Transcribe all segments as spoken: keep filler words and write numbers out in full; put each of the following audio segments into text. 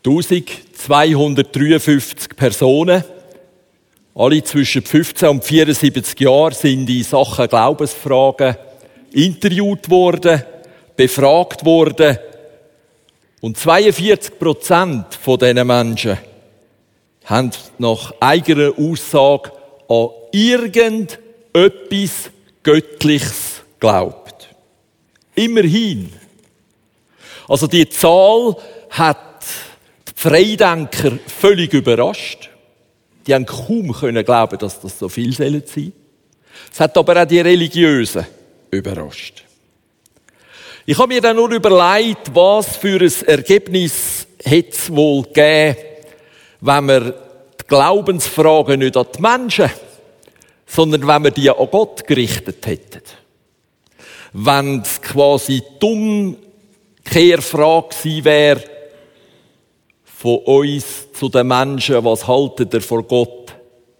eintausendzweihundertdreiundfünfzig Personen, alle zwischen fünfzehn und vierundsiebzig Jahren, sind in Sachen Glaubensfragen interviewt worden, befragt worden. Und zweiundvierzig Prozent von diesen Menschen haben nach eigener Aussage an irgendetwas Göttliches geglaubt. Immerhin. Also die Zahl hat die Freidenker völlig überrascht. Die haben kaum können glauben, dass das so viel sein sollen. Es hat aber auch die Religiösen überrascht. Ich habe mir dann nur überlegt, was für ein Ergebnis hätte es wohl gegeben, wenn wir die Glaubensfragen nicht an die Menschen, sondern wenn wir die an Gott gerichtet hätten. Wenn es quasi die Umkehrfrage gewesen wäre, von uns zu den Menschen, was haltet ihr vor Gott?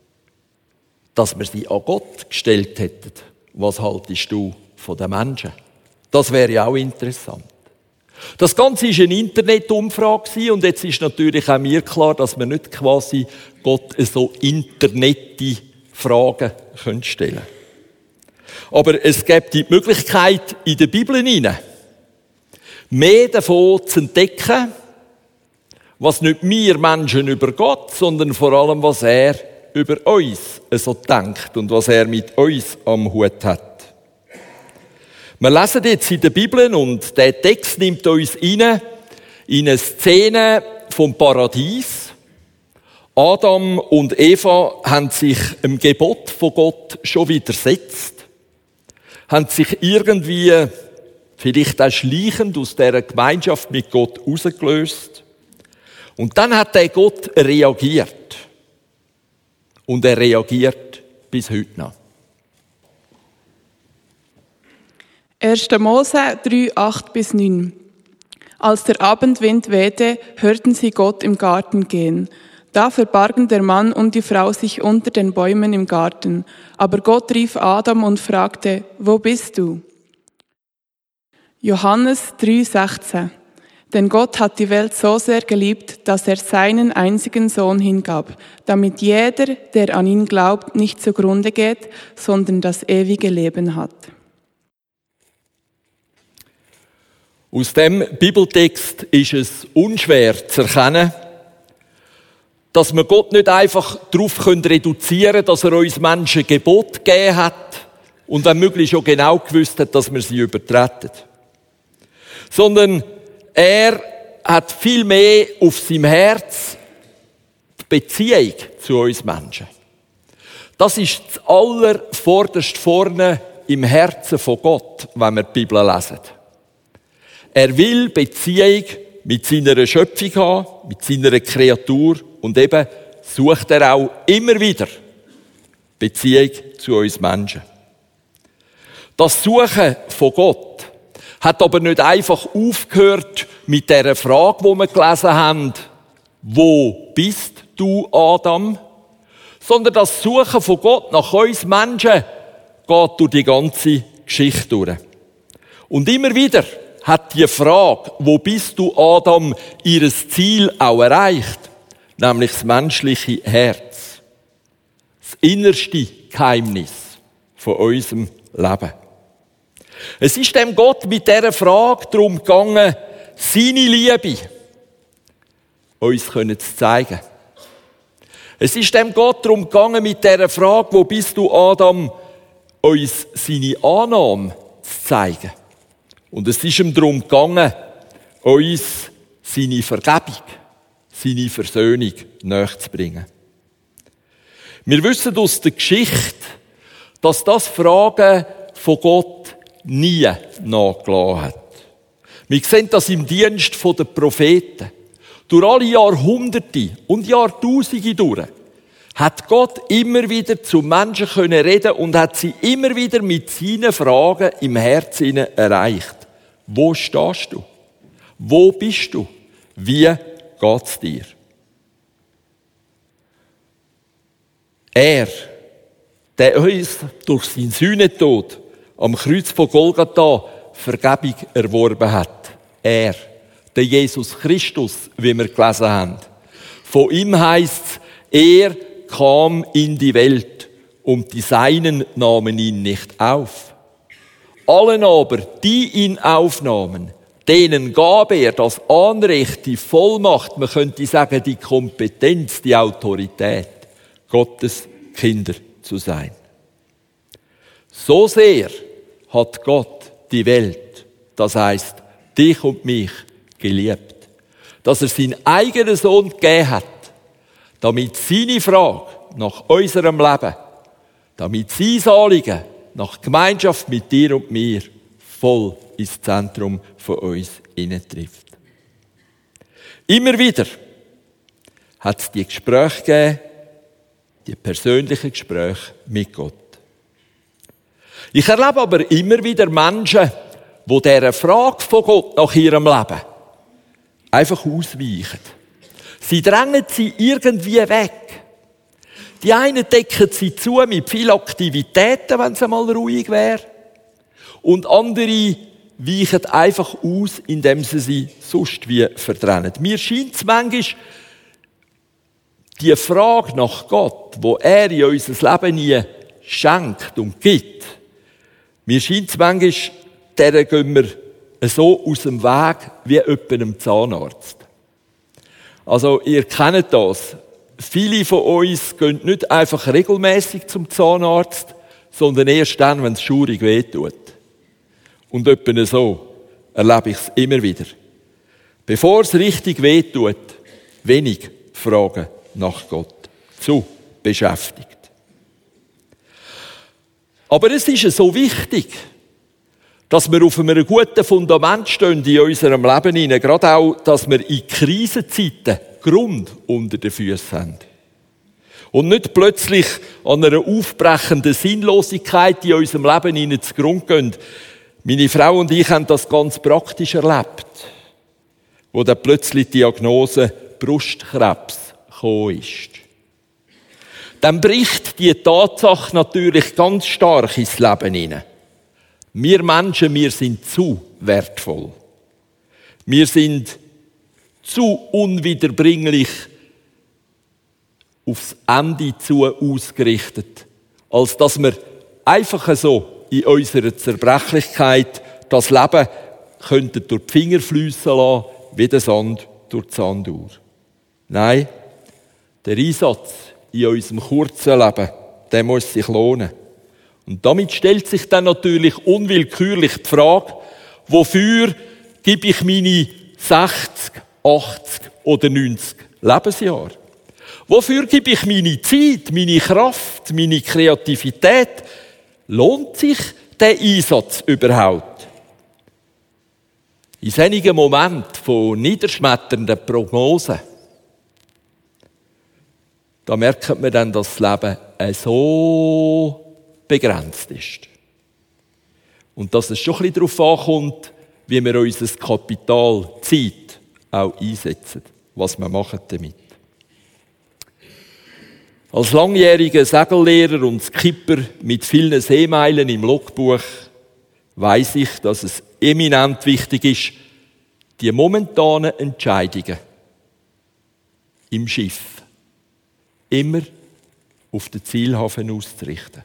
Dass wir sie an Gott gestellt hätten. Was haltest du von den Menschen? Das wäre ja auch interessant. Das Ganze war eine Internetumfrage und jetzt ist natürlich auch mir klar, dass wir nicht quasi Gott so internete Fragen stellen können. Aber es gibt die Möglichkeit, in der Bibel hinein mehr davon zu entdecken, was nicht wir Menschen über Gott, sondern vor allem, was er über uns so denkt und was er mit uns am Hut hat. Wir lesen jetzt in der Bibel und der Text nimmt uns rein in eine Szene vom Paradies. Adam und Eva haben sich dem Gebot von Gott schon widersetzt, haben sich irgendwie, vielleicht auch schleichend, aus dieser Gemeinschaft mit Gott herausgelöst. Und dann hat der Gott reagiert. Und er reagiert bis heute noch. erster Mose drei, acht bis neun. Als der Abendwind wehte, hörten sie Gott im Garten gehen. Da verbargen der Mann und die Frau sich unter den Bäumen im Garten. Aber Gott rief Adam und fragte, wo bist du? Johannes drei, sechzehn. Denn Gott hat die Welt so sehr geliebt, dass er seinen einzigen Sohn hingab, damit jeder, der an ihn glaubt, nicht zugrunde geht, sondern das ewige Leben hat. Aus dem Bibeltext ist es unschwer zu erkennen, dass wir Gott nicht einfach darauf reduzieren können, dass er uns Menschen Gebot gegeben hat und wenn möglich schon genau gewusst hat, dass wir sie übertreten. Sondern er hat viel mehr auf seinem Herz die Beziehung zu uns Menschen. Das ist das allervorderst vorne im Herzen von Gott, wenn wir die Bibel lesen. Er will Beziehung mit seiner Schöpfung haben, mit seiner Kreatur und eben sucht er auch immer wieder Beziehung zu uns Menschen. Das Suchen von Gott hat aber nicht einfach aufgehört mit der Frage, die wir gelesen haben, wo bist du, Adam? Sondern das Suchen von Gott nach uns Menschen geht durch die ganze Geschichte durch. Und immer wieder hat die Frage, wo bist du, Adam, ihres Ziel auch erreicht, nämlich das menschliche Herz. Das innerste Geheimnis von unserem Leben. Es ist dem Gott mit dieser Frage darum gegangen, seine Liebe uns zu zeigen. Es ist dem Gott darum gegangen, mit dieser Frage, wo bist du, Adam, uns seine Annahme zu zeigen. Und es ist ihm darum gegangen, uns seine Vergebung, seine Versöhnung nachzubringen. Wir wissen aus der Geschichte, dass das Fragen von Gott nie nachgelassen hat. Wir sehen das im Dienst der Propheten. Durch alle Jahrhunderte und Jahrtausende durch hat Gott immer wieder zu Menschen können reden und hat sie immer wieder mit seinen Fragen im Herzen erreicht. Wo stehst du? Wo bist du? Wie geht's dir? Er, der uns durch seinen Sühnetod am Kreuz von Golgatha Vergebung erworben hat. Er, der Jesus Christus, wie wir gelesen haben. Von ihm heisst es, er kam in die Welt und die Seinen nahmen ihn nicht auf. Allen aber, die ihn aufnahmen, denen gab er das Anrecht, die Vollmacht, man könnte sagen, die Kompetenz, die Autorität, Gottes Kinder zu sein. So sehr hat Gott die Welt, das heisst, dich und mich, geliebt, dass er seinen eigenen Sohn gegeben hat, damit seine Frage nach unserem Leben, damit sein Anliegen nach Gemeinschaft mit dir und mir voll ins Zentrum von uns hineintrifft. Immer wieder hat es die Gespräche gegeben, die persönlichen Gespräche mit Gott. Ich erlebe aber immer wieder Menschen, die dieser Frage von Gott nach ihrem Leben einfach ausweichen. Sie drängen sie irgendwie weg. Die einen decken sie zu mit vielen Aktivitäten, wenn es einmal ruhig wäre. Und andere weichen einfach aus, indem sie sie sonst wie verdrängen. Mir scheint es manchmal, die Frage nach Gott, wo er in unser Leben nie schenkt und gibt, mir scheint es manchmal, der gehen wir so aus dem Weg wie jemand einem Zahnarzt. Also, ihr kennt das. Viele von uns gehen nicht einfach regelmäßig zum Zahnarzt, sondern erst dann, wenn es schaurig wehtut. Und etwa so erlebe ich es immer wieder. Bevor es richtig wehtut, wenig Fragen nach Gott. Zu beschäftigt. Aber es ist so wichtig, dass wir auf einem guten Fundament stehen in unserem Leben hinein. Gerade auch, dass wir in Krisenzeiten Grund unter den Füßen haben. Und nicht plötzlich an einer aufbrechenden Sinnlosigkeit in unserem Leben hinein zugrunde gehen. Meine Frau und ich haben das ganz praktisch erlebt. Wo dann plötzlich die Diagnose Brustkrebs gekommen ist. Dann bricht die Tatsache natürlich ganz stark ins Leben hinein. Wir Menschen, wir sind zu wertvoll. Wir sind zu unwiederbringlich aufs Ende zu ausgerichtet, als dass wir einfach so in unserer Zerbrechlichkeit das Leben könnten durch die Finger fliessen lassen, wie der Sand durch die Sanduhr. Nein, der Einsatz in unserem kurzen Leben, der muss sich lohnen. Und damit stellt sich dann natürlich unwillkürlich die Frage, wofür gebe ich meine sechzig, achtzig oder neunzig Lebensjahre? Wofür gebe ich meine Zeit, meine Kraft, meine Kreativität? Lohnt sich der Einsatz überhaupt? In solchen Momenten von niederschmetternden Prognosen, da merkt man dann, dass das Leben so begrenzt ist. Und dass es schon ein bisschen darauf ankommt, wie wir unser Kapital, Zeit, auch einsetzen. Was wir machen damit. Als langjähriger Segellehrer und Skipper mit vielen Seemeilen im Logbuch weiss ich, dass es eminent wichtig ist, die momentanen Entscheidungen im Schiff immer auf den Zielhafen auszurichten.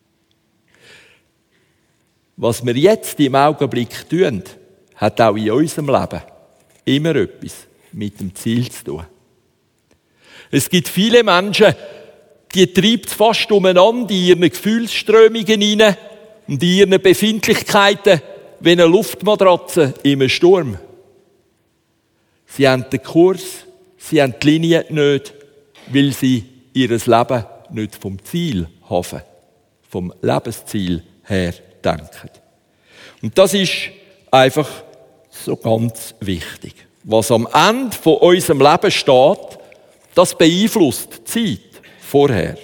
Was wir jetzt im Augenblick tun, hat auch in unserem Leben immer etwas mit dem Ziel zu tun. Es gibt viele Menschen, die treibt es fast umeinander in ihren Gefühlsströmungen hinein und in ihren Befindlichkeiten wie eine Luftmatratze im Sturm. Sie haben den Kurs, sie haben die Linie nicht, weil sie ihr Leben nicht vom Zielhafen, vom Lebensziel her denken. Und das ist einfach so ganz wichtig. Was am Ende von unserem Leben steht, das beeinflusst die Zeit vorher.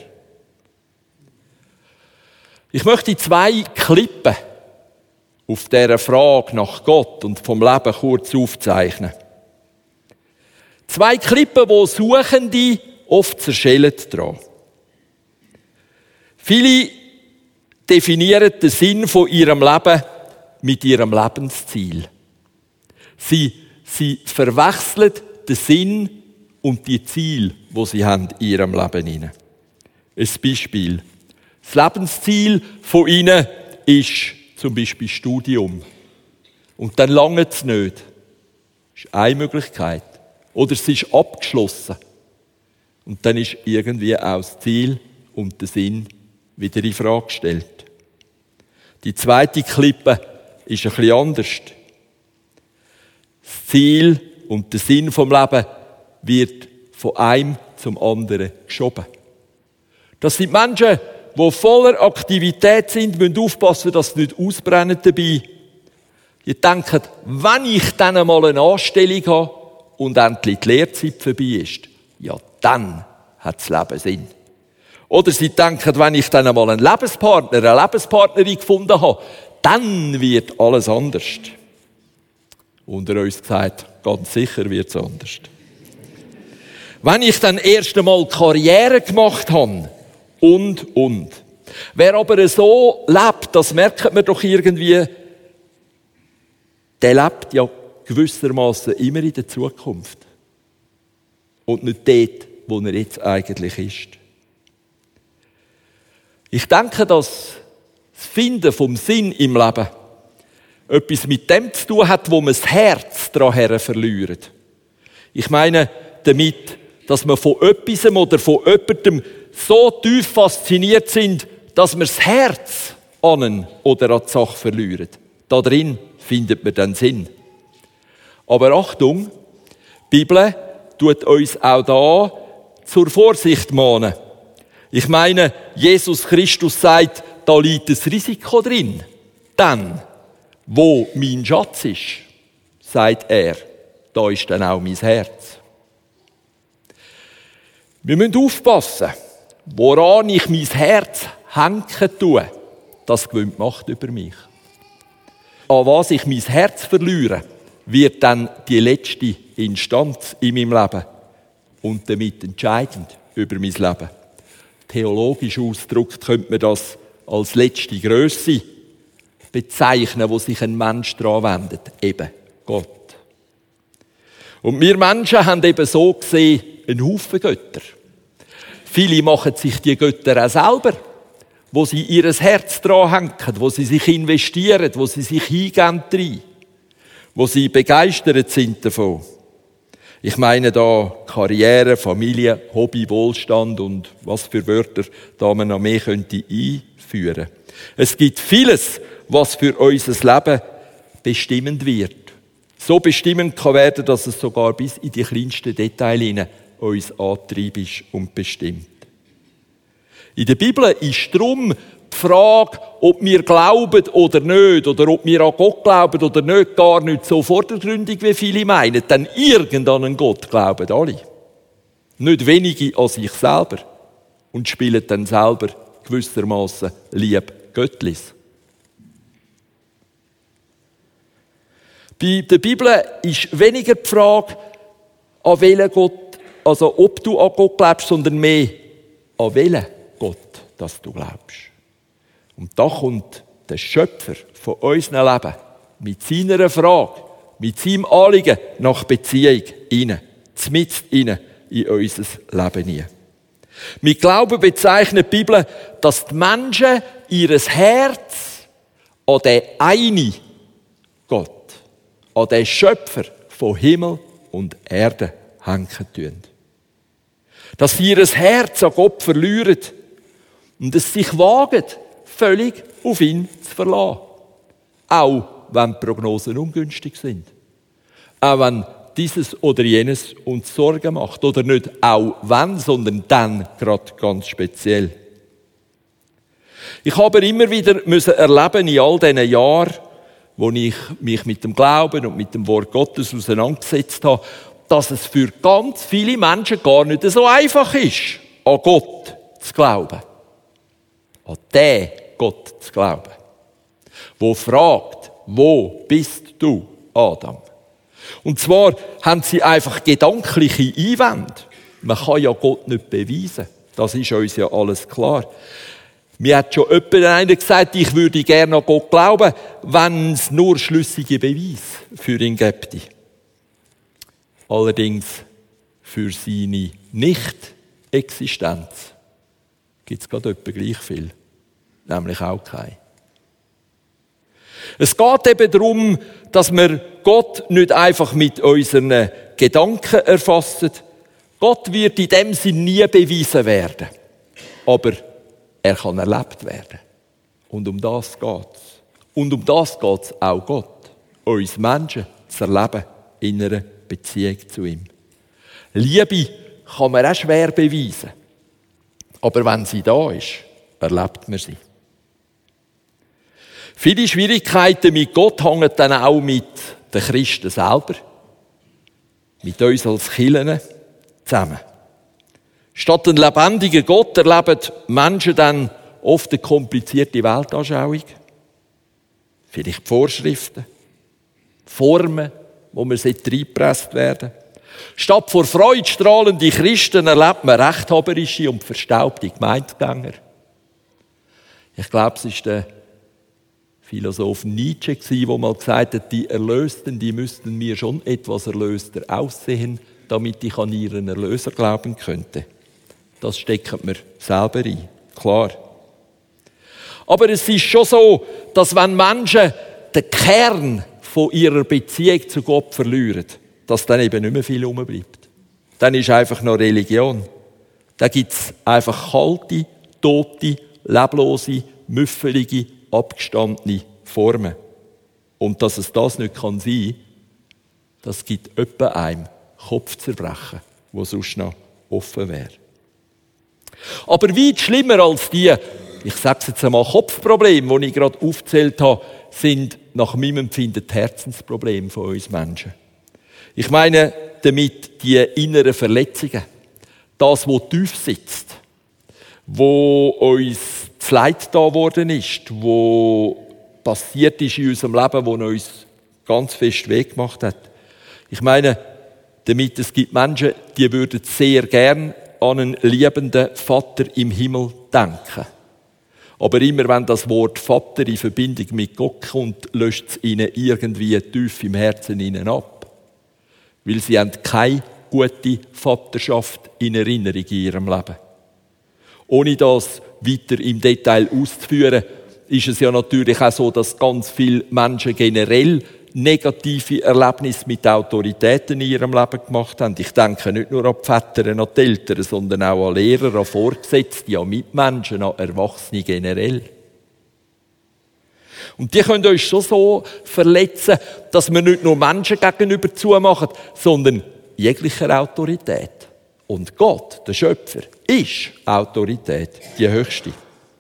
Ich möchte zwei Klippen auf dieser Frage nach Gott und vom Leben kurz aufzeichnen. Zwei Klippen, wo Suchende oft zerschellen dran. Viele definieren den Sinn von ihrem Leben mit ihrem Lebensziel. Sie Sie verwechseln den Sinn und die Ziele, die sie haben in ihrem Leben hinein. Ein Beispiel. Das Lebensziel von ihnen ist zum Beispiel Studium. Und dann lange es nicht. Das ist eine Möglichkeit. Oder es ist abgeschlossen. Und dann ist irgendwie auch das Ziel und der Sinn wieder in Frage gestellt. Die zweite Klippe ist ein bisschen anders. Das Ziel und der Sinn vom Leben wird von einem zum anderen geschoben. Das sind Menschen, die voller Aktivität sind, müssen aufpassen, dass sie nicht ausbrennen dabei. Die denken, wenn ich dann mal eine Anstellung habe und endlich die Lehrzeit vorbei ist, ja, dann hat das Leben Sinn. Oder sie denken, wenn ich dann mal einen Lebenspartner, eine Lebenspartnerin gefunden habe, dann wird alles anders. Unter uns gesagt, ganz sicher wird es anders. Wenn ich dann erst einmal Karriere gemacht habe, und, und. Wer aber so lebt, das merkt man doch irgendwie, der lebt ja gewissermaßen immer in der Zukunft. Und nicht dort, wo er jetzt eigentlich ist. Ich denke, dass das Finden vom Sinn im Leben etwas mit dem zu tun hat, wo man das Herz daran verliert. Ich meine damit, dass man von etwas oder von jemandem so tief fasziniert sind, dass man das Herz an oder an die Sache verliert. Da drin findet man dann Sinn. Aber Achtung, die Bibel tut uns auch da zur Vorsicht mahnen. Ich meine, Jesus Christus sagt, da liegt das Risiko drin. Dann, wo mein Schatz ist, sagt er, da ist dann auch mein Herz. Wir müssen aufpassen, woran ich mein Herz hängen tue, das gewinnt Macht über mich. An was ich mein Herz verliere, wird dann die letzte Instanz in meinem Leben und damit entscheidend über mein Leben. Theologisch ausgedrückt könnte man das als letzte Grösse bezeichnen, wo sich ein Mensch daran wendet, eben Gott. Und wir Menschen haben eben so gesehen einen Haufen Götter. Viele machen sich die Götter auch selber, wo sie ihr Herz dran hängen, wo sie sich investieren, wo sie sich hingeben rein, wo sie begeistert sind davon. Ich meine da Karriere, Familie, Hobby, Wohlstand und was für Wörter da man noch mehr könnte einführen. Es gibt vieles, was für unser Leben bestimmend wird. So bestimmend kann werden, dass es sogar bis in die kleinsten Details hinein uns antreibt und bestimmt. In der Bibel ist darum die Frage, ob wir glauben oder nicht, oder ob wir an Gott glauben oder nicht, gar nicht so vordergründig, wie viele meinen. Denn irgendeinen Gott glauben alle. Nicht wenige an sich selber. Und spielen dann selber gewissermaßen lieb Göttlis. Bei der Bibel ist weniger die Frage, an welchen Gott, also ob du an Gott glaubst, sondern mehr, an welchen Gott, dass du glaubst. Und da kommt der Schöpfer von unserem Leben mit seiner Frage, mit seinem Anliegen nach Beziehung rein, mitten rein in unser Leben hinein. Mit Glauben bezeichnet die Bibel, dass die Menschen ihr Herz an den einen Gott, an den Schöpfer von Himmel und Erde hängen tun. Dass sie ihr Herz an Gott verlieren und es sich wagen, völlig auf ihn zu verlassen. Auch wenn die Prognosen ungünstig sind. Auch wenn dieses oder jenes uns Sorgen macht. Oder nicht auch wenn, sondern dann gerade ganz speziell. Ich habe immer wieder müssen erleben in all diesen Jahren, wo ich mich mit dem Glauben und mit dem Wort Gottes auseinandergesetzt habe, dass es für ganz viele Menschen gar nicht so einfach ist, an Gott zu glauben. An den Gott zu glauben. Wo fragt, wo bist du, Adam? Und zwar haben sie einfach gedankliche Einwände. Man kann ja Gott nicht beweisen. Das ist uns ja alles klar. Mir hat schon jemand einer gesagt, ich würde gerne an Gott glauben, wenn es nur schlüssige Beweise für ihn gäbe. Allerdings für seine Nicht-Existenz gibt es gerade etwa gleich viel, nämlich auch keine. Es geht eben darum, dass wir Gott nicht einfach mit unseren Gedanken erfassen. Gott wird in dem Sinn nie bewiesen werden. Aber er kann erlebt werden. Und um das geht es. Und um das geht es auch Gott. Uns Menschen zu erleben in einer Beziehung zu ihm. Liebe kann man auch schwer beweisen. Aber wenn sie da ist, erlebt man sie. Viele Schwierigkeiten mit Gott hängen dann auch mit den Christen selber, mit uns als Kirchen zusammen. Statt einen lebendigen Gott erleben Menschen dann oft eine komplizierte Weltanschauung, vielleicht Vorschriften, Formen, wo man reingepresst werden. Statt vor Freude strahlende Christen erlebt man rechthaberische und verstaubte Gemeindegänger. Ich glaube, es ist der Philosoph Nietzsche, der mal gesagt hat, die Erlösten, die müssten mir schon etwas erlöster aussehen, damit ich an ihren Erlöser glauben könnte. Das steckt mir selber ein, klar. Aber es ist schon so, dass wenn Menschen den Kern von ihrer Beziehung zu Gott verlieren, dass dann eben nicht mehr viel rumbleibt. Dann ist einfach noch Religion. Dann gibt es einfach kalte, tote, leblose, müffelige, abgestandene Formen. Und dass es das nicht kann sein, das gibt etwa einem Kopfzerbrechen, wo sonst noch offen wäre. Aber weit schlimmer als die, ich sage es jetzt einmal, Kopfprobleme, die ich gerade aufgezählt habe, sind nach meinem Empfinden die Herzensprobleme von uns Menschen. Ich meine damit die inneren Verletzungen. Das, was tief sitzt. Wo uns das Leid da worden ist. Wo passiert ist in unserem Leben, wo uns ganz fest weggemacht hat. Ich meine damit, es gibt Menschen, die würden sehr gern an einen liebenden Vater im Himmel denken. Aber immer wenn das Wort Vater in Verbindung mit Gott kommt, löscht es ihnen irgendwie tief im Herzen ihnen ab. Weil sie haben keine gute Vaterschaft in Erinnerung in ihrem Leben. Ohne das weiter im Detail auszuführen, ist es ja natürlich auch so, dass ganz viele Menschen generell negative Erlebnisse mit Autoritäten in ihrem Leben gemacht haben. Ich denke nicht nur an die Väter, an die Eltern, sondern auch an Lehrer, an Vorgesetzte, an Mitmenschen, an Erwachsene generell. Und die können euch schon so verletzen, dass wir nicht nur Menschen gegenüber zumachen, sondern jeglicher Autorität. Und Gott, der Schöpfer, ist Autorität, die höchste.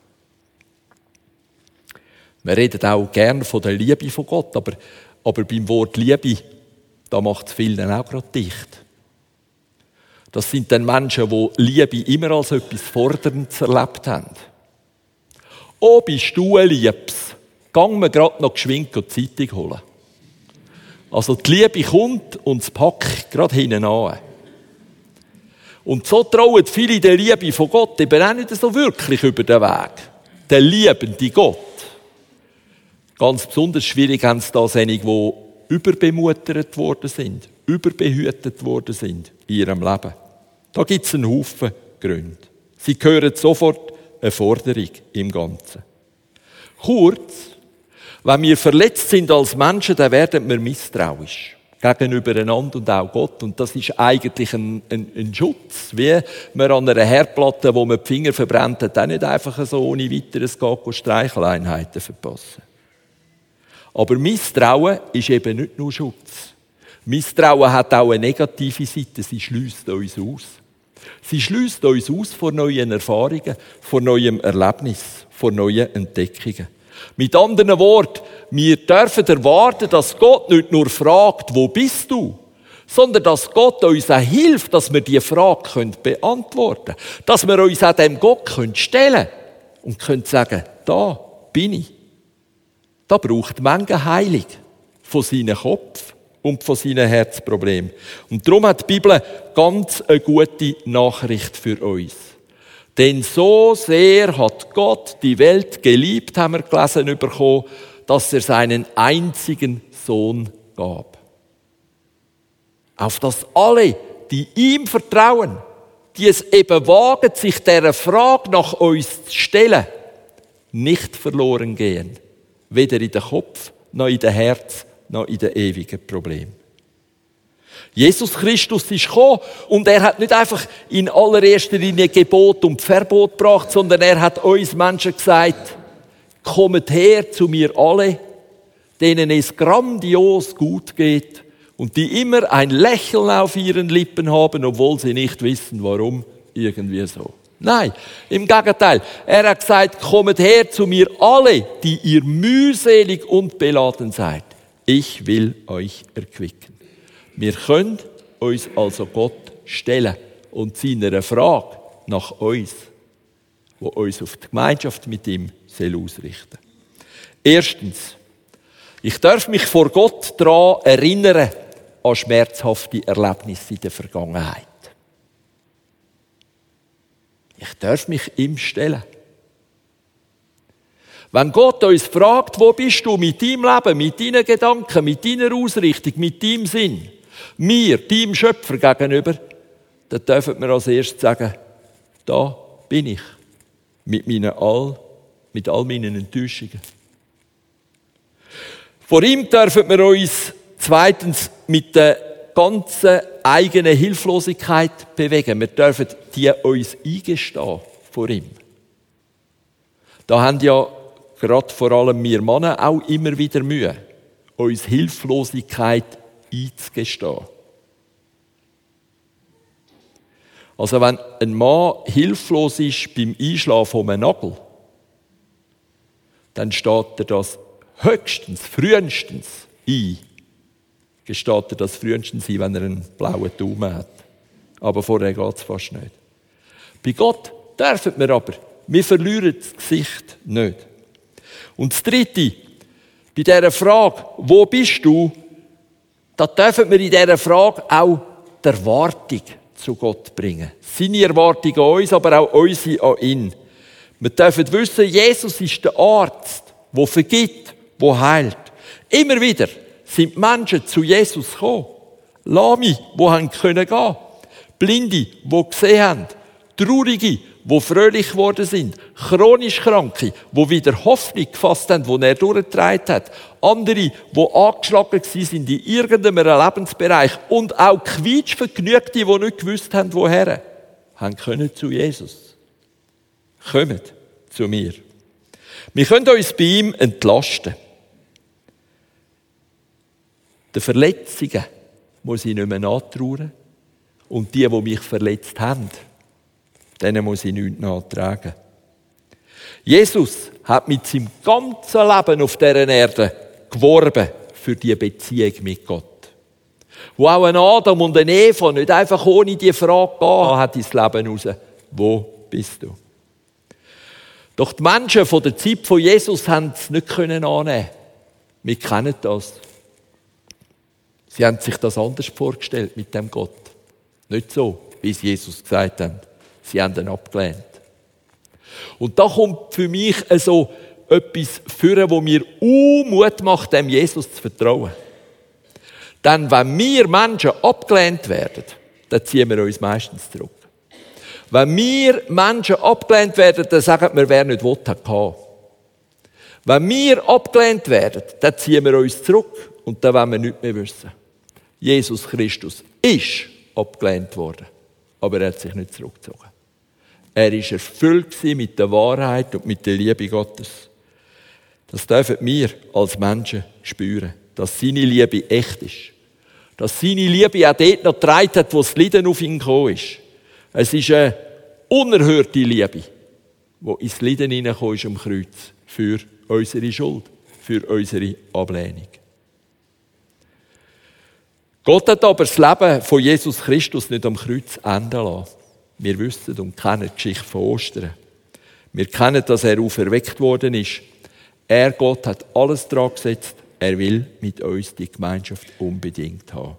Wir reden auch gerne von der Liebe von Gott, aber, aber beim Wort Liebe, da macht es vielen auch gerade dicht. Das sind dann Menschen, die Liebe immer als etwas Forderndes erlebt haben. Oh, bist du ein Liebes? Gang mir gerade noch geschwind die Zeitung holen. Also die Liebe kommt und das Pack gerade hinten an. Und so trauen viele der Liebe von Gott eben auch nicht so wirklich über den Weg. Der liebende Gott. Ganz besonders schwierig haben es da einige, die überbemuttert worden sind, überbehütet worden sind in ihrem Leben. Da gibt es einen Haufen Gründe. Sie hören sofort eine Forderung im Ganzen. Kurz, wenn wir verletzt sind als Menschen, dann werden wir misstrauisch gegenüber einander und auch Gott. Und das ist eigentlich ein, ein, ein Schutz. Wie man an einer Herdplatte, wo man die Finger verbrennt hat, auch nicht einfach so ohne weiteres geht, Streicheleinheiten verpassen. Aber Misstrauen ist eben nicht nur Schutz. Misstrauen hat auch eine negative Seite. Sie schliesst uns aus. Sie schliesst uns aus vor neuen Erfahrungen, vor neuem Erlebnis, vor neuen Entdeckungen. Mit anderen Worten, wir dürfen erwarten, dass Gott nicht nur fragt, wo bist du, sondern dass Gott uns auch hilft, dass wir diese Frage beantworten können. Dass wir uns auch dem Gott stellen können und können sagen, da bin ich. Da braucht Menge Heilung von seinem Kopf und von seinen Herzproblemen. Und darum hat die Bibel ganz eine gute Nachricht für uns. Denn so sehr hat Gott die Welt geliebt, haben wir gelesen bekommen, dass er seinen einzigen Sohn gab. Auf dass alle, die ihm vertrauen, die es eben wagen, sich dieser Frage nach uns zu stellen, nicht verloren gehen. Weder in den Kopf, noch in den Herz, noch in den ewigen Problemen. Jesus Christus ist gekommen und er hat nicht einfach in allererster Linie Gebot und Verbot gebracht, sondern er hat uns Menschen gesagt, kommt her zu mir alle, denen es grandios gut geht und die immer ein Lächeln auf ihren Lippen haben, obwohl sie nicht wissen, warum, irgendwie so. Nein, im Gegenteil. Er hat gesagt, kommt her zu mir alle, die ihr mühselig und beladen seid. Ich will euch erquicken. Wir können uns also Gott stellen und seiner Frage nach uns, die uns auf die Gemeinschaft mit ihm ausrichten soll. Erstens, ich darf mich vor Gott daran erinnern an schmerzhafte Erlebnisse in der Vergangenheit. Ich darf mich ihm stellen. Wenn Gott uns fragt, wo bist du mit deinem Leben, mit deinen Gedanken, mit deiner Ausrichtung, mit deinem Sinn, mir, deinem Schöpfer gegenüber, dann dürfen wir als erstes sagen, da bin ich, mit, meinen all, mit all meinen Enttäuschungen. Vor ihm dürfen wir uns zweitens mit der ganzen eigenen Hilflosigkeit bewegen. Wir dürfen die uns eingestehen vor ihm. Da haben ja gerade vor allem wir Männer auch immer wieder Mühe, uns Hilflosigkeit einzugestehen. Also wenn ein Mann hilflos ist beim Einschlafen von einem Nagel, dann steht er das höchstens, frühestens ein. Gesteht er das frühestens ein, wenn er einen blauen Daumen hat. Aber vorher geht es fast nicht. Bei Gott dürfen wir aber. Wir verlieren das Gesicht nicht. Und das Dritte, bei dieser Frage, wo bist du, da dürfen wir in dieser Frage auch die Erwartung zu Gott bringen. Seine Erwartung an uns, aber auch unsere an ihn. Wir dürfen wissen, Jesus ist der Arzt, der vergibt, der heilt. Immer wieder sind Menschen zu Jesus gekommen. Lahme, die haben können gehen. Blinde, die gesehen haben. Traurige, die fröhlich geworden sind. Chronisch Kranke, die wieder Hoffnung gefasst haben, die er durchgetragen hat. Andere, die angeschlagen sind in irgendeinem Lebensbereich. Und auch Quietschvergnügte, die nicht gewusst haben, woher, haben können zu Jesus. Kommt zu mir. Wir können uns bei ihm entlasten. Den Verletzungen muss ich nicht mehr nachtrauern. Und die, die mich verletzt haben, denen muss ich nichts nachtragen. Jesus hat mit seinem ganzen Leben auf dieser Erde geworben für die Beziehung mit Gott. Wo auch ein Adam und eine Eva nicht einfach ohne die Frage gehen hat ins Leben raus. Wo bist du? Doch die Menschen von der Zeit von Jesus haben es nicht annehmen. Wir kennen das. Sie haben sich das anders vorgestellt mit dem Gott. Nicht so, wie es Jesus gesagt hat. Sie haben ihn abgelehnt. Und da kommt für mich so etwas führen, wo mir Mut macht, dem Jesus zu vertrauen. Denn wenn wir Menschen abgelehnt werden, dann ziehen wir uns meistens zurück. Wenn wir Menschen abgelehnt werden, dann sagen wir, wer nicht will, hat gehabt. Wenn wir abgelehnt werden, dann ziehen wir uns zurück und dann wollen wir nichts mehr wissen. Jesus Christus ist abgelehnt worden, aber er hat sich nicht zurückgezogen. Er war erfüllt mit der Wahrheit und mit der Liebe Gottes. Das dürfen wir als Menschen spüren, dass seine Liebe echt ist. Dass seine Liebe auch dort noch getragen hat, wo das Leiden auf ihn gekommen ist. Es ist eine unerhörte Liebe, die ins Leiden hineingekommen ist am Kreuz. Für unsere Schuld, für unsere Ablehnung. Gott hat aber das Leben von Jesus Christus nicht am Kreuz enden lassen. Wir wissen und kennen die Geschichte von Ostern. Wir kennen, dass er auferweckt worden ist. Er, Gott, hat alles daran gesetzt. Er will mit uns die Gemeinschaft unbedingt haben.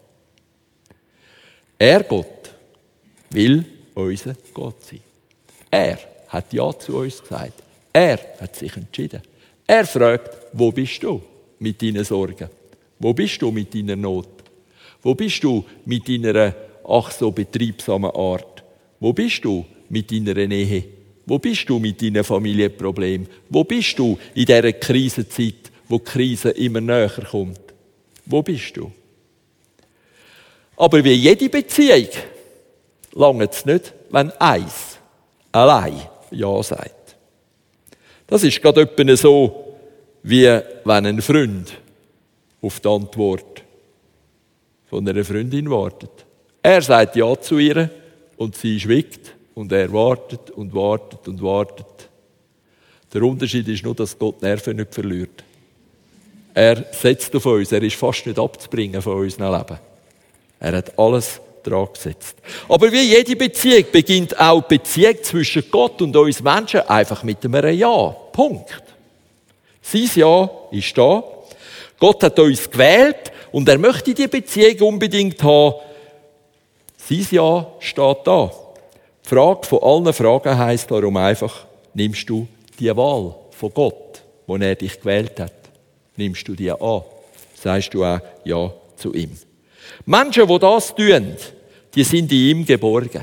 Er, Gott, will unser Gott sein. Er hat Ja zu uns gesagt. Er hat sich entschieden. Er fragt, wo bist du mit deinen Sorgen? Wo bist du mit deiner Not? Wo bist du mit deiner ach so betriebsamen Art? Wo bist du mit deiner Ehe? Wo bist du mit deinen Familienproblemen? Wo bist du in dieser Krisenzeit, wo die Krise immer näher kommt? Wo bist du? Aber wie jede Beziehung langt es nicht, wenn eins allein Ja sagt. Das ist gerade etwa so, wie wenn ein Freund auf die Antwort von einer Freundin wartet. Er sagt Ja zu ihr und sie schweigt und er wartet und wartet und wartet. Der Unterschied ist nur, dass Gott die Nerven nicht verliert. Er setzt auf uns, er ist fast nicht abzubringen von unserem Leben. Er hat alles dran gesetzt. Aber wie jede Beziehung beginnt auch die Beziehung zwischen Gott und uns Menschen einfach mit einem Ja. Punkt. Sein Ja ist da. Gott hat uns gewählt und er möchte die Beziehung unbedingt haben. Sein Ja steht da. Die Frage von allen Fragen heisst darum einfach, nimmst du die Wahl von Gott, wo er dich gewählt hat? Nimmst du die an? Sagst du auch Ja zu ihm? Menschen, die das tun, die sind in ihm geborgen.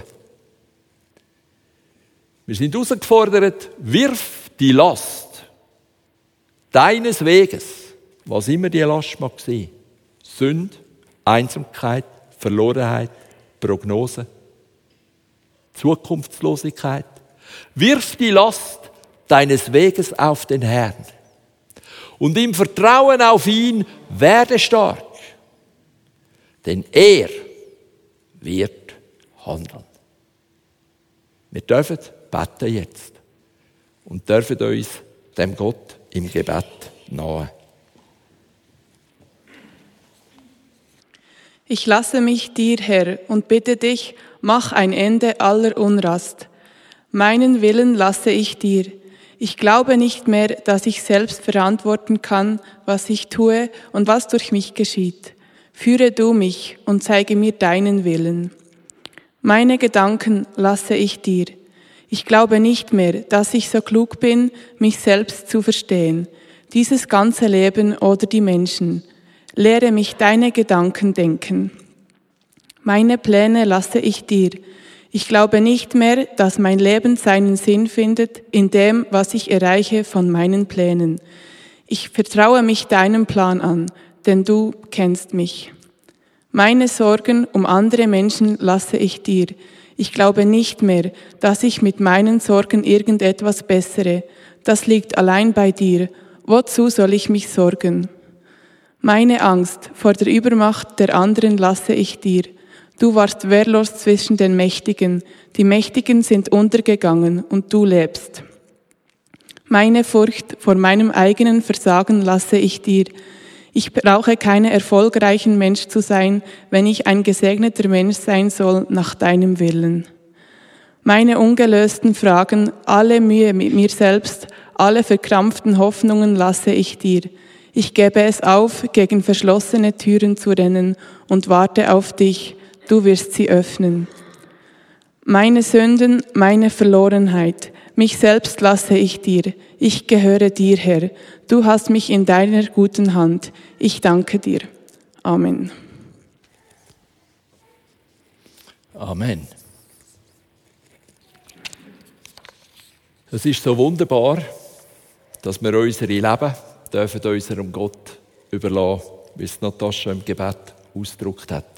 Wir sind herausgefordert, wirf die Last deines Weges, was immer die Last mag sein, Sünde, Einsamkeit, Verlorenheit, Prognose, Zukunftslosigkeit. Wirf die Last deines Weges auf den Herrn. Und im Vertrauen auf ihn werde stark. Denn er wird handeln. Wir dürfen beten jetzt. Und dürfen uns dem Gott im Gebet nahe. Ich lasse mich dir, Herr, und bitte dich, mach ein Ende aller Unrast. Meinen Willen lasse ich dir. Ich glaube nicht mehr, dass ich selbst verantworten kann, was ich tue und was durch mich geschieht. Führe du mich und zeige mir deinen Willen. Meine Gedanken lasse ich dir. Ich glaube nicht mehr, dass ich so klug bin, mich selbst zu verstehen, dieses ganze Leben oder die Menschen. Lehre mich deine Gedanken denken. Meine Pläne lasse ich dir. Ich glaube nicht mehr, dass mein Leben seinen Sinn findet in dem, was ich erreiche von meinen Plänen. Ich vertraue mich deinem Plan an, denn du kennst mich. Meine Sorgen um andere Menschen lasse ich dir. Ich glaube nicht mehr, dass ich mit meinen Sorgen irgendetwas bessere. Das liegt allein bei dir. Wozu soll ich mich sorgen? Meine Angst vor der Übermacht der anderen lasse ich dir. Du warst wehrlos zwischen den Mächtigen. Die Mächtigen sind untergegangen und du lebst. Meine Furcht vor meinem eigenen Versagen lasse ich dir. Ich brauche kein erfolgreicher Mensch zu sein, wenn ich ein gesegneter Mensch sein soll nach deinem Willen. Meine ungelösten Fragen, alle Mühe mit mir selbst, alle verkrampften Hoffnungen lasse ich dir. Ich gebe es auf, gegen verschlossene Türen zu rennen und warte auf dich. Du wirst sie öffnen. Meine Sünden, meine Verlorenheit, mich selbst lasse ich dir. Ich gehöre dir, Herr. Du hast mich in deiner guten Hand. Ich danke dir. Amen. Amen. Es ist so wunderbar, dass wir unsere Leben dürfen unserem Gott überlassen, wie es Natascha im Gebet ausgedrückt hat.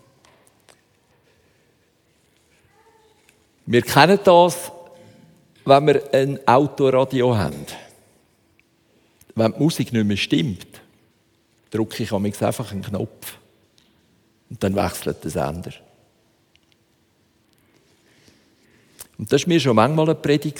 Wir kennen das, wenn wir ein Autoradio haben. Wenn die Musik nicht mehr stimmt, drücke ich manchmal einfach einen Knopf und dann wechselt der Sender. Und das war mir schon manchmal eine Predigt.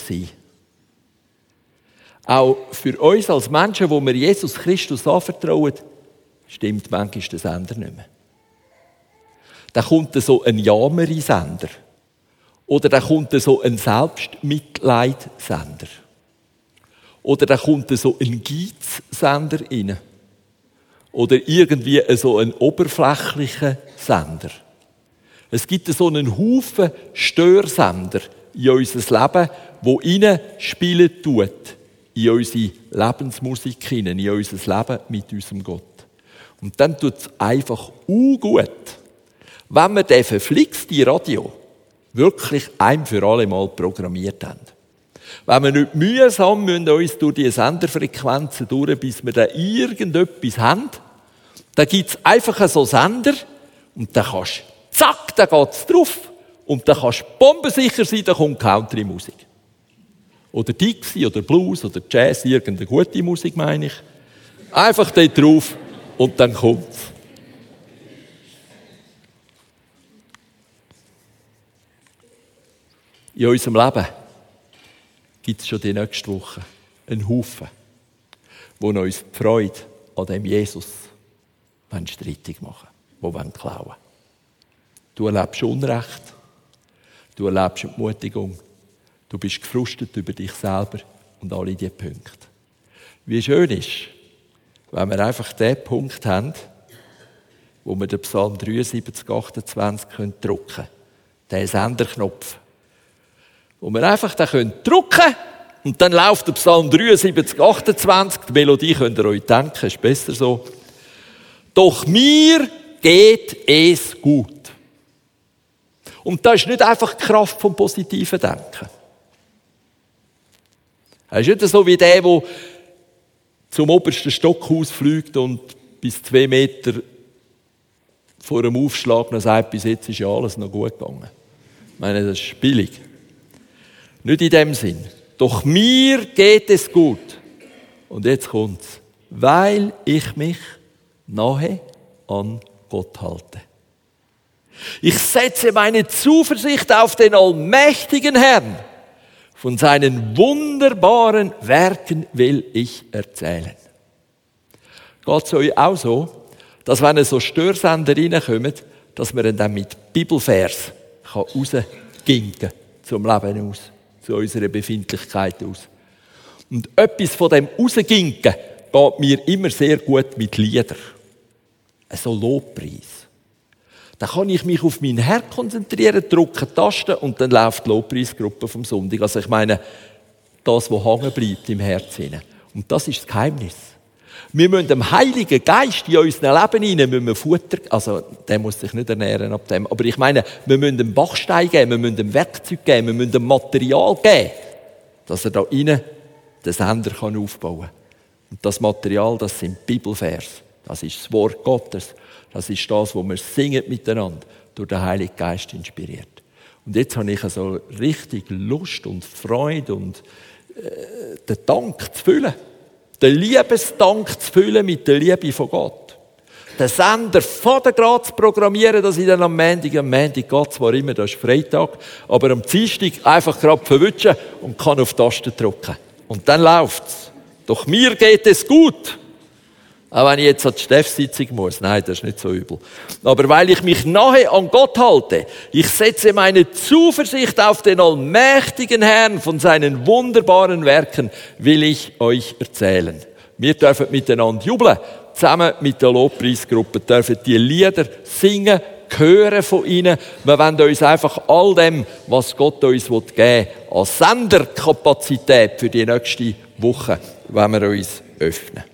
Auch für uns als Menschen, wo wir Jesus Christus anvertrauen, stimmt manchmal der Sender nicht mehr. Da kommt so ein Jammerei-Sender. Oder da kommt so ein Selbstmitleid-Sender. Oder da kommt so ein Geiz-Sender rein. Oder irgendwie so ein oberflächlicher Sender. Es gibt so einen Haufen Störsender in unser Leben, die hineinspielen tut, in unsere Lebensmusik hinein, in unser Leben mit unserem Gott. Und dann tut es einfach ungut, wenn wir den verflixten Radio wirklich ein für alle Mal programmiert haben. Wenn wir nicht mühsam müssen uns durch die Senderfrequenzen durch, bis wir da irgendetwas haben, dann gibt es einfach so Sender und dann kannst du, zack, dann geht es drauf und dann kannst du bombensicher sein, da kommt Country-Musik. Oder Dixie oder Blues oder Jazz, irgendeine gute Musik meine ich. Einfach dort drauf und dann kommt's. In unserem Leben gibt es schon die nächste Woche einen Haufen, die uns die Freude an dem Jesus streitig machen wollen, die klauen wollen. Du erlebst Unrecht, du erlebst Entmutigung, du bist gefrustet über dich selber und alle diese Punkte. Wie schön ist, wenn wir einfach den Punkt haben, wo wir den Psalm dreiundsiebzig, achtundzwanzig drücken können, den Senderknopf, wo wir einfach den können drücken und dann läuft der Psalm dreiundsiebzig, achtundzwanzig, die Melodie könnt ihr euch denken, ist besser so. Doch mir geht es gut. Und das ist nicht einfach die Kraft vom positiven Denken. Er ist nicht so wie der, der zum obersten Stockhaus fliegt und bis zwei Meter vor dem Aufschlag noch sagt, bis jetzt ist ja alles noch gut gegangen. Ich meine, das ist billig. Nicht in dem Sinn. Doch mir geht es gut. Und jetzt kommt's. Weil ich mich nahe an Gott halte. Ich setze meine Zuversicht auf den allmächtigen Herrn. Von seinen wunderbaren Werken will ich erzählen. Geht es euch auch so, dass wenn so Störsender reinkommen, dass man dann mit Bibelvers rausginken kann, zum Leben aus, zu unserer Befindlichkeit aus. Und etwas von dem rausginken geht mir immer sehr gut mit Liedern. So Lobpreis. Dann kann ich mich auf meinen Herr konzentrieren, drücke Tasten und dann läuft die Lobpreisgruppe vom Sonntag. Also ich meine, das, was hängen bleibt im Herzen. Und das ist das Geheimnis. Wir müssen dem Heiligen Geist in unserem Leben hinein, müssen wir Futter, also der muss sich nicht ernähren ab dem, aber ich meine, wir müssen dem Bachstein geben, wir müssen dem Werkzeug geben, wir müssen dem Material geben, dass er da innen den Sender kann aufbauen kann. Und das Material, das sind Bibelvers, das ist das Wort Gottes. Das ist das, was wir singen miteinander, durch den Heiligen Geist inspiriert. Und jetzt habe ich so richtig Lust und Freude und äh, den Dank zu füllen. Den Liebesdank zu füllen mit der Liebe von Gott. Den Sender von der Grad zu programmieren, dass ich dann am Montag, am Montag geht zwar immer, das ist Freitag, aber am Dienstag einfach gerade verwutschen und kann auf die Taste drücken. Und dann läuft's. Doch mir geht es gut. Auch wenn ich jetzt an die Steff-Sitzung muss. Nein, das ist nicht so übel. Aber weil ich mich nahe an Gott halte, ich setze meine Zuversicht auf den allmächtigen Herrn, von seinen wunderbaren Werken will ich euch erzählen. Wir dürfen miteinander jubeln, zusammen mit der Lobpreisgruppe, dürfen die Lieder singen, hören von ihnen. Wir wollen uns einfach all dem, was Gott uns geben will, als Senderkapazität für die nächste Woche, wenn wir uns öffnen.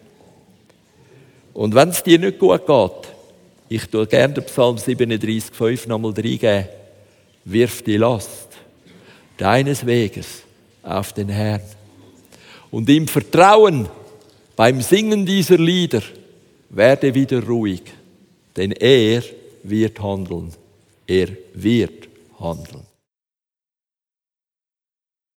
Und wenn es dir nicht gut geht, ich tue gerne den Psalm siebenunddreißig, fünf nochmal reingeben, wirf die Last deines Weges auf den Herrn. Und im Vertrauen beim Singen dieser Lieder werde wieder ruhig, denn er wird handeln. Er wird handeln.